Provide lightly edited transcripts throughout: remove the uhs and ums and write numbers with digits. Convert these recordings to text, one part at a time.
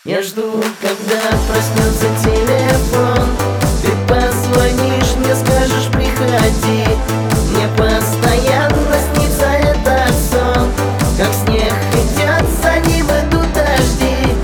Я жду, когда проснется телефон. Ты позвонишь, мне скажешь приходи. Мне постоянно снится этот сон, как снег идет, за ним идут дожди.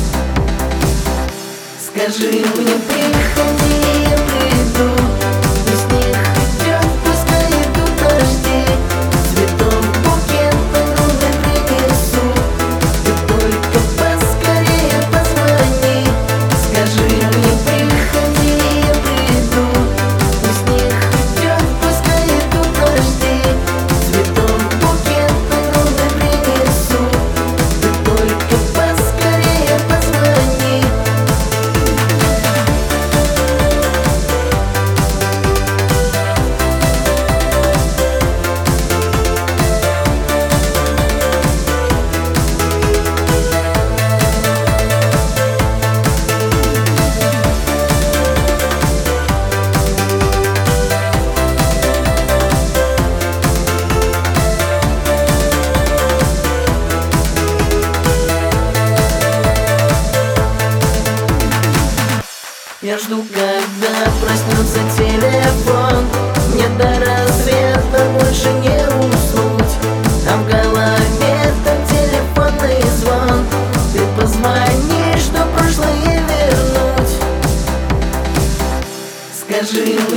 Скажи мне приходи, я приду. Пусть снег идет, пускай идут дожди. Цветов букет огромный принесу. Ты только поскорее позвони. Скажи мне приходи, я приду. Пусть снег идет, пускай идут дожди. Цветов букет огромный принесу. Ты только поскорее позвони. Я жду, когда проснется телефон. Мне до рассвета больше не уснуть, а в голове там телефонный звон. Ты позвонишь, что прошлое вернуть. Скажи